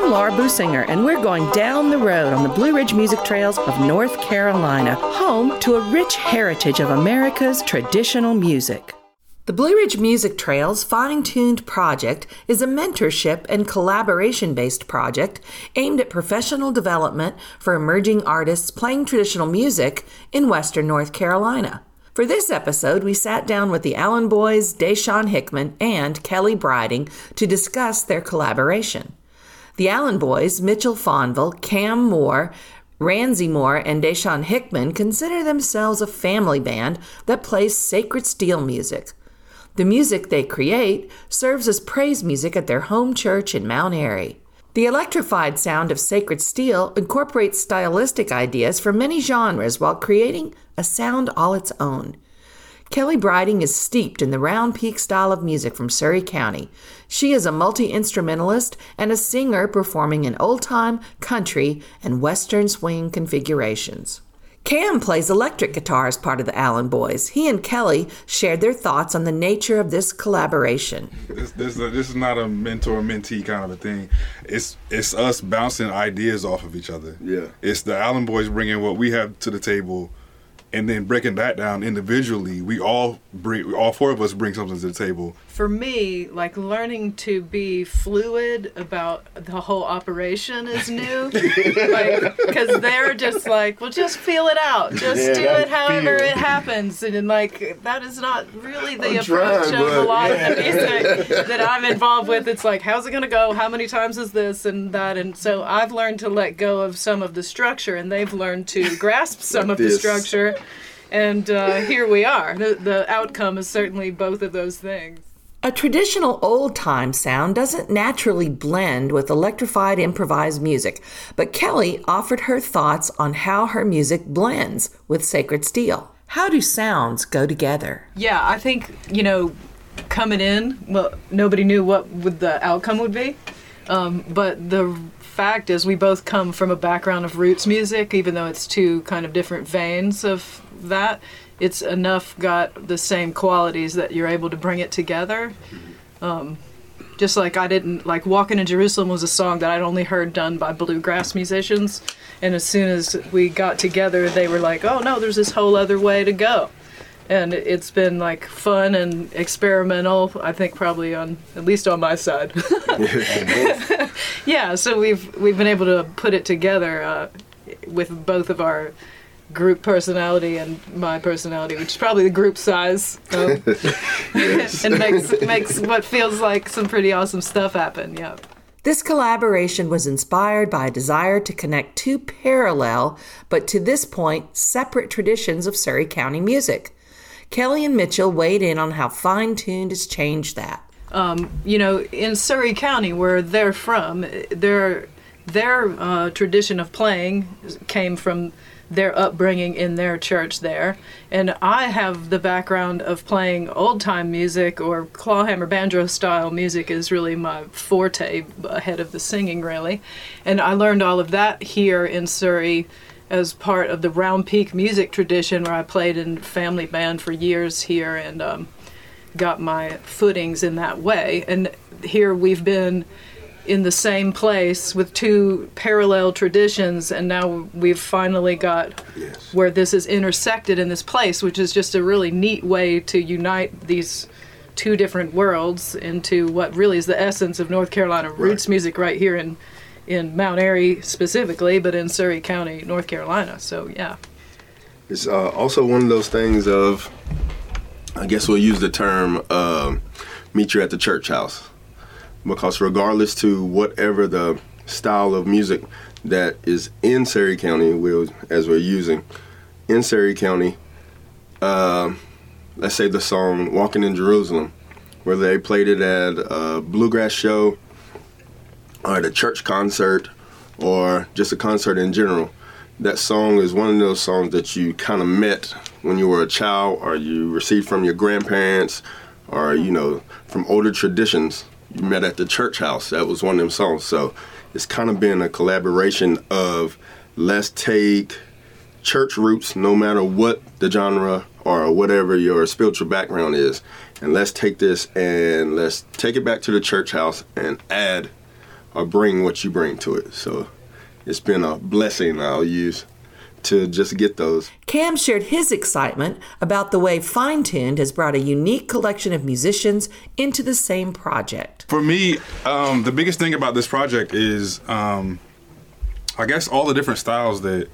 I'm Laura Businger, and we're going down the road on the Blue Ridge Music Trails of North Carolina, home to a rich heritage of America's traditional music. The Blue Ridge Music Trails Fine-Tuned Project is a mentorship and collaboration-based project aimed at professional development for emerging artists playing traditional music in Western North Carolina. For this episode, we sat down with the Allen Boys, Deshaun Hickman, and Kelly Briding to discuss their collaboration. The Allen Boys, Mitchell Fonville, Cam Moore, Ramsey Moore, and Deshaun Hickman consider themselves a family band that plays sacred steel music. The music they create serves as praise music at their home church in Mount Airy. The electrified sound of sacred steel incorporates stylistic ideas from many genres while creating a sound all its own. Kelly Briding is steeped in the round peak style of music from Surry County. She is a multi-instrumentalist and a singer performing in old-time, country, and western swing configurations. Cam plays electric guitar as part of the Allen Boys. He and Kelly shared their thoughts on the nature of this collaboration. This is not a mentor-mentee kind of a thing. It's us bouncing ideas off of each other. Yeah. It's the Allen Boys bringing what we have to the table, and then breaking that down individually. All four of us bring something to the table. For me, like, learning to be fluid about the whole operation is new. Because they're just like, well, just feel it out. Just do it however it happens. And like, that is not really the approach of a lot of the music that I'm involved with. It's like, how's it going to go? How many times is this and that? And so I've learned to let go of some of the structure, and they've learned to grasp some of the structure. And here we are. The outcome is certainly both of those things. A traditional old-time sound doesn't naturally blend with electrified improvised music, but Kelly offered her thoughts on how her music blends with sacred steel. How do sounds go together? Yeah, I think, coming in, well, nobody knew what the outcome would be, but the fact is we both come from a background of roots music, even though it's two kind of different veins of that. It's got the same qualities that you're able to bring it together. Just like I didn't, like, Walking in Jerusalem was a song that I'd only heard done by bluegrass musicians. And as soon as we got together, they were like, oh no, there's this whole other way to go. And it's been like fun and experimental, I think probably at least on my side. Yeah, so we've been able to put it together with both of our group personality and my personality, which is probably the group size, and makes what feels like some pretty awesome stuff happen. Yeah. This collaboration was inspired by a desire to connect two parallel, but to this point, separate traditions of Surry County music. Kelly and Mitchell weighed in on how Fine-Tuned has changed that. In Surry County, where they're from, their tradition of playing came from their upbringing in their church there. And I have the background of playing old-time music, or clawhammer banjo style music is really my forte, ahead of the singing really. And I learned all of that here in Surry as part of the Round Peak music tradition, where I played in family band for years here and got my footings in that way. And here we've been in the same place with two parallel traditions, and now we've finally got where this is intersected in this place, which is just a really neat way to unite these two different worlds into what really is the essence of North Carolina roots music right here in Mount Airy specifically, but in Surry County, North Carolina. So yeah. It's also one of those things of, I guess we'll use the term, meet you at the church house. Because regardless to whatever the style of music that is in Surry County, as we're using, in Surry County, let's say the song Walking in Jerusalem, whether they played it at a bluegrass show or at a church concert or just a concert in general, that song is one of those songs that you kind of met when you were a child, or you received from your grandparents, or, from older traditions. You met at the church house. That was one of them songs. So it's kind of been a collaboration of, let's take church roots, no matter what the genre or whatever your spiritual background is, and let's take this and let's take it back to the church house and add bring what you bring to it. So it's been a blessing I'll use to just get those. Cam shared his excitement about the way Fine Tuned has brought a unique collection of musicians into the same project. For me, the biggest thing about this project is, I guess, all the different styles that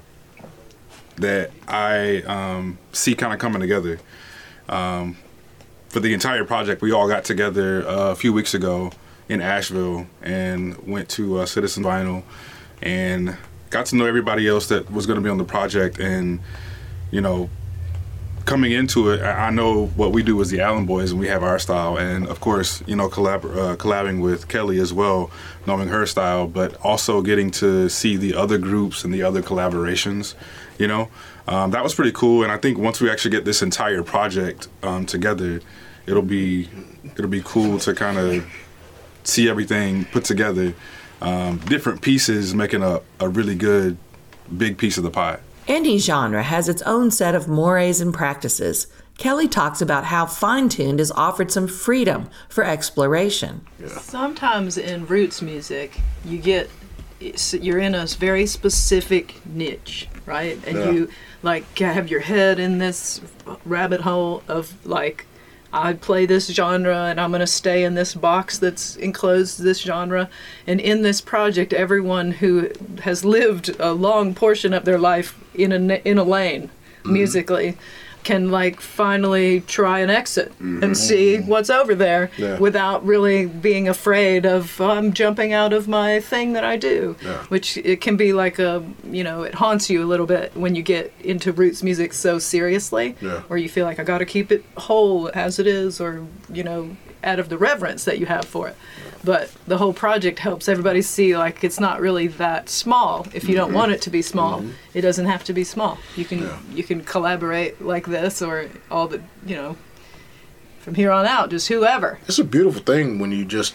I see kind of coming together. For the entire project, we all got together a few weeks ago in Asheville and went to Citizen Vinyl and got to know everybody else that was going to be on the project. And, you know, coming into it, I know what we do as the Allen Boys, and we have our style. And, of course, you know, collabing with Kelly as well, knowing her style, but also getting to see the other groups and the other collaborations, you know. That was pretty cool. And I think once we actually get this entire project together, it'll be cool to kind of see everything put together. Different pieces making a really good big piece of the pie. Any genre has its own set of mores and practices. Kelly talks about how Fine Tuned is offered some freedom for exploration. Yeah. Sometimes in roots music, you're in a very specific niche, right? And you like have your head in this rabbit hole of like, I play this genre and I'm going to stay in this box that's enclosed this genre. And in this project, everyone who has lived a long portion of their life in a lane musically can like finally try an exit and see what's over there without really being afraid of I'm jumping out of my thing that I do, which it can be like it haunts you a little bit when you get into roots music so seriously, or you feel like I got to keep it whole as it is, or out of the reverence that you have for it. But the whole project helps everybody see like it's not really that small. If you don't want it to be small, it doesn't have to be small. You can collaborate like this, or all the from here on out, just whoever. It's a beautiful thing when you just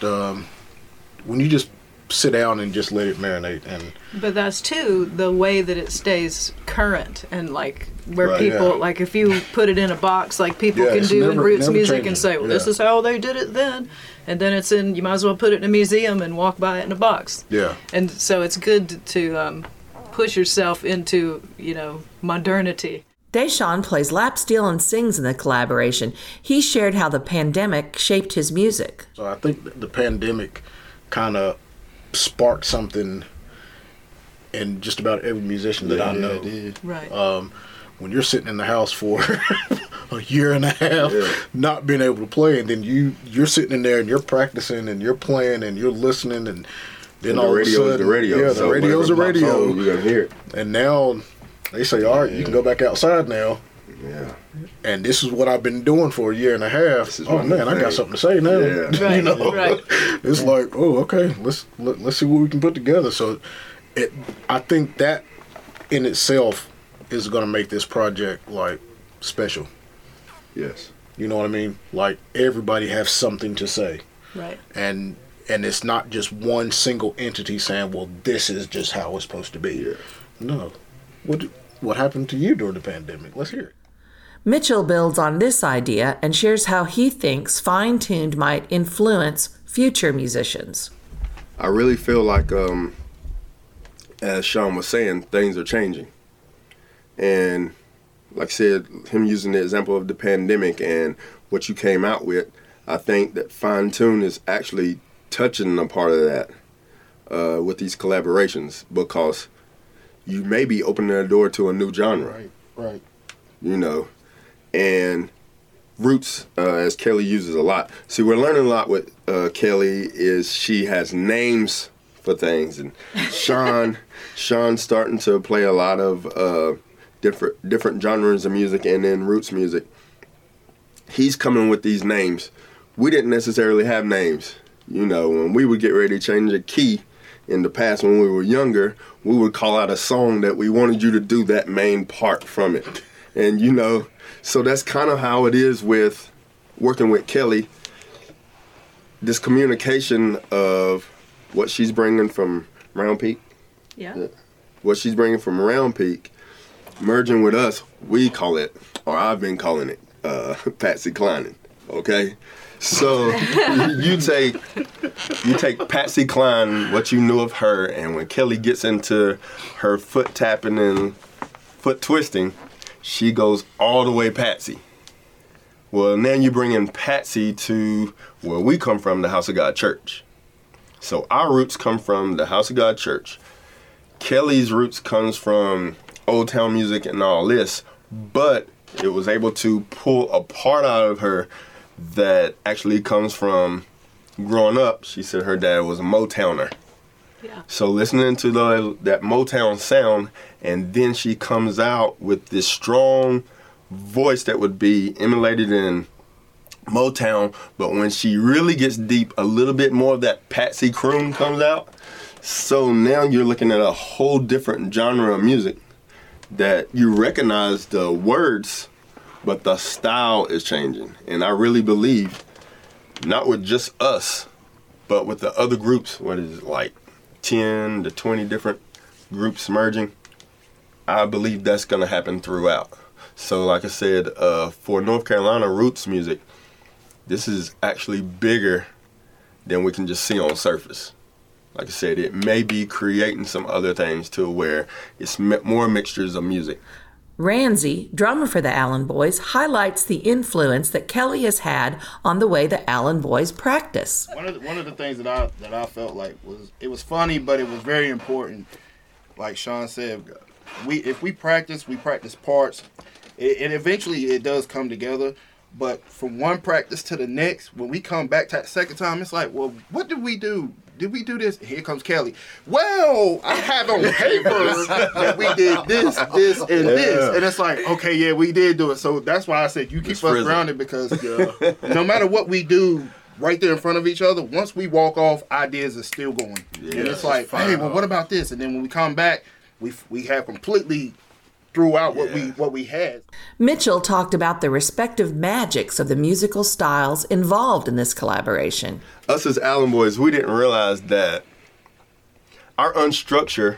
sit down and just let it marinate. But that's too the way that it stays current, and like where people like if you put it in a box like people can do in roots music changing. And say, well, this is how they did it then, and then it's in. You might as well put it in a museum and walk by it in a box. Yeah. And so it's good to push yourself into modernity. Deshawn plays lap steel and sings in the collaboration. He shared how the pandemic shaped his music. So I think the pandemic kind of sparked something in just about every musician that I know. Right. When you're sitting in the house for a year and a half, not being able to play, and then you're sitting in there and you're practicing and you're playing and you're listening, and then all of a sudden, the radio. Yeah, the radio's a radio. You're gonna hear it. And now they say, all right, you can go back outside now. Yeah. And this is what I've been doing for a year and a half. Oh man, I got something to say now. Yeah. Right. It's like, oh, okay, let's see what we can put together. So, I think that in itself is going to make this project like special. Yes. You know what I mean? Like everybody has something to say. Right. And it's not just one single entity saying, well, this is just how it's supposed to be. Yeah. No. What happened to you during the pandemic? Let's hear it. Mitchell builds on this idea and shares how he thinks Fine Tuned might influence future musicians. I really feel like, as Sean was saying, things are changing. And like I said, him using the example of the pandemic and what you came out with, I think that Fine Tune is actually touching a part of that with these collaborations, because you may be opening the door to a new genre. Right. And roots, as Kelly uses a lot. See, we're learning a lot with Kelly is she has names for things, and Sean's starting to play a lot of different genres of music, and then roots music. He's coming with these names. We didn't necessarily have names. When we would get ready to change a key in the past when we were younger, we would call out a song that we wanted you to do that main part from it. And, so that's kind of how it is with working with Kelly. This communication of what she's bringing from Round Peak. Yeah. What she's bringing from Round Peak, merging with us, we call it, or I've been calling it, Patsy Clining. Okay? So you take Patsy Cline, what you knew of her, and when Kelly gets into her foot tapping and foot twisting, she goes all the way Patsy. Well, now you bring in Patsy to where we come from, the House of God Church. So our roots come from the House of God Church. Kelly's roots comes from Old Town music and all this, but it was able to pull a part out of her that actually comes from growing up. She said her dad was a Motowner. Yeah. So listening to that Motown sound, and then she comes out with this strong voice that would be emulated in Motown, but when she really gets deep, a little bit more of that Patsy croon comes out. So now you're looking at a whole different genre of music that you recognize the words, but the style is changing. And I really believe, not with just us, but with the other groups, what is it, like 10 to 20 different groups merging, I believe that's going to happen throughout. So like I said, for North Carolina roots music, this is actually bigger than we can just see on surface. Like I said, it may be creating some other things to where it's more mixtures of music. Ramsey, drummer for the Allen Boys, highlights the influence that Kelly has had on the way the Allen Boys practice. One of the things that I felt like was funny, but it was very important. Like Sean said, if we practice parts. And eventually it does come together, but from one practice to the next, when we come back to that second time, it's like, well, what did we do? Did we do this? Here comes Kelly. Well, I have on paper that we did this, and this. And it's like, okay, yeah, we did do it. So that's why I said you keep us grounded, because no matter what we do right there in front of each other, once we walk off, ideas are still going. Yeah, and it's like, hey, well, what about this? And then when we come back, we have completely throughout what we had. Mitchell talked about the respective magics of the musical styles involved in this collaboration. Us as Allen Boys, we didn't realize that our unstructure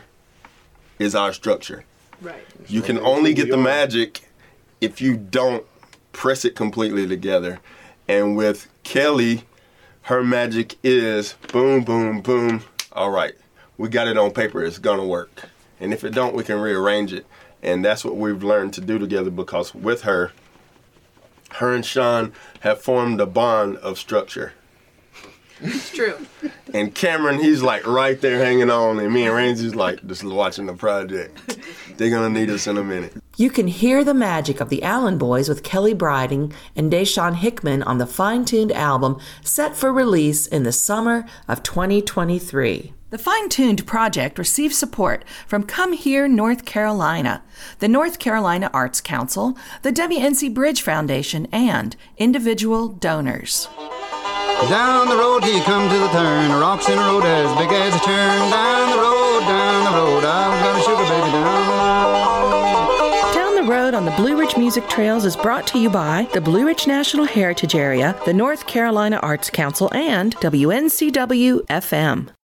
is our structure. Right. You can only get the magic if you don't press it completely together. And with Kelly, her magic is boom, boom, boom. All right, we got it on paper. It's gonna work. And if it don't, we can rearrange it. And that's what we've learned to do together, because with her and Sean have formed a bond of structure. It's true. And Cameron, he's like right there hanging on, and me and Ramsey's like just watching the project. They're gonna need us in a minute. You can hear the magic of the Allen Boys with Kelly Briding and Deshaun Hickman on the Fine-Tuned album set for release in the summer of 2023. The Fine-Tuned project receives support from Come Here, North Carolina, the North Carolina Arts Council, the WNC Bridge Foundation, and individual donors. Down the road he comes to the turn, rocks in the road as big as a churn. Down the road, I've got a sugar baby down the road. Down the Road on the Blue Ridge Music Trails is brought to you by the Blue Ridge National Heritage Area, the North Carolina Arts Council, and WNCW FM.